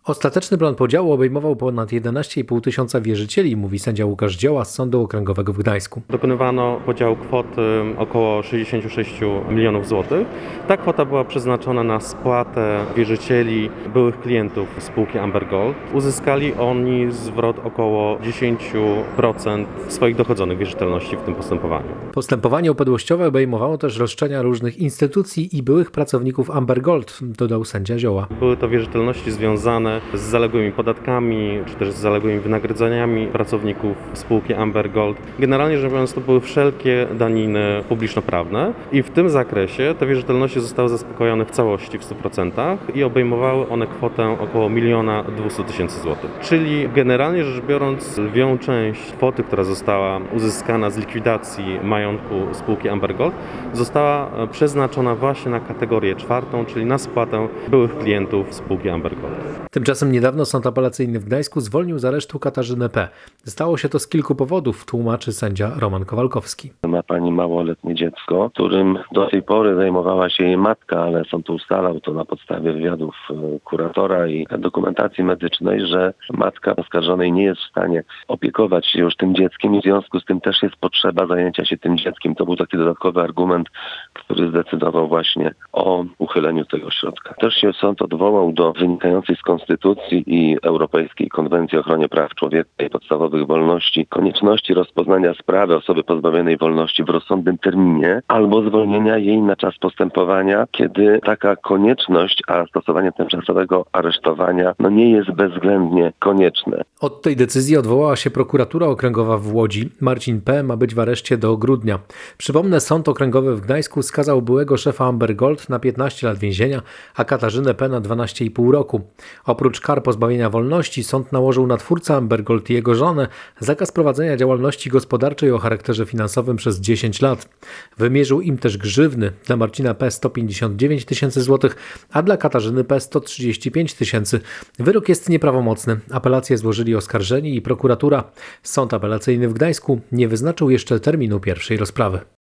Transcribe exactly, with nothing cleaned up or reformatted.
Ostateczny plan podziału obejmował ponad jedenaście i pół tysiąca wierzycieli, mówi sędzia Łukasz Dzioła z Sądu Okręgowego w Gdańsku. Dokonywano podziału kwoty około sześćdziesiąt sześć milionów złotych. Ta kwota była przeznaczona na spłatę wierzycieli, byłych klientów spółki Amber Gold. Uzyskali oni zwrot około dziesięć procent swoich dochodzonych wierzytelności w tym postępowaniu. Postępowanie upadłościowe obejmowało też roszczenia różnych instytucji i byłych pracowników Amber Gold, dodał sędzia Dzioła. Były to wierzytelności związane z zaległymi podatkami, czy też z zaległymi wynagrodzeniami pracowników spółki Amber Gold. Generalnie rzecz biorąc, to były wszelkie daniny publiczno-prawne i w tym zakresie te wierzytelności zostały zaspokojone w całości w stu procentach i obejmowały one kwotę około miliona dwieście tysięcy złotych. Czyli generalnie rzecz biorąc, lwią część kwoty, która została uzyskana z likwidacji majątku spółki Amber Gold, została przeznaczona właśnie na kategorię czwartą, czyli na spłatę byłych klientów spółki Amber Gold. Tymczasem niedawno Sąd Apelacyjny w Gdańsku zwolnił z aresztu Katarzynę P. Stało się to z kilku powodów, tłumaczy sędzia Roman Kowalkowski. Ma pani małoletnie dziecko, którym do tej pory zajmowała się jej matka, ale sąd ustalał to na podstawie wywiadów kuratora i dokumentacji medycznej, że matka oskarżonej nie jest w stanie opiekować się już tym dzieckiem i w związku z tym też jest potrzeba zajęcia się tym dzieckiem. To był taki dodatkowy argument, który zdecydował właśnie o uchyleniu tego środka. Też się sąd odwołał do wynikającej z Konstytucji i Europejskiej Konwencji o ochronie praw człowieka i podstawowych wolności konieczności rozpoznania sprawy osoby pozbawionej wolności w rozsądnym terminie albo zwolnienia jej na czas postępowania, kiedy taka konieczność, a stosowanie tymczasowego aresztowania no nie jest bezwzględnie konieczne. Od tej decyzji odwołała się prokuratura okręgowa w Łodzi. Marcin P. ma być w areszcie do grudnia. Przypomnę, Sąd Okręgowy w Gdańsku skazał byłego szefa Amber Gold na piętnaście lat więzienia, a Katarzynę P. na dwanaście i pół roku. Oprócz kar pozbawienia wolności sąd nałożył na twórcę Amber Gold i jego żonę zakaz prowadzenia działalności gospodarczej o charakterze finansowym przez dziesięć lat. Wymierzył im też grzywny, dla Marcina P. sto pięćdziesiąt dziewięć tysięcy złotych, a dla Katarzyny P. sto trzydzieści pięć tysięcy. Wyrok jest nieprawomocny. Apelację złożyli oskarżeni i prokuratura. Sąd Apelacyjny w Gdańsku nie wyznaczył jeszcze terminu pierwszej rozprawy.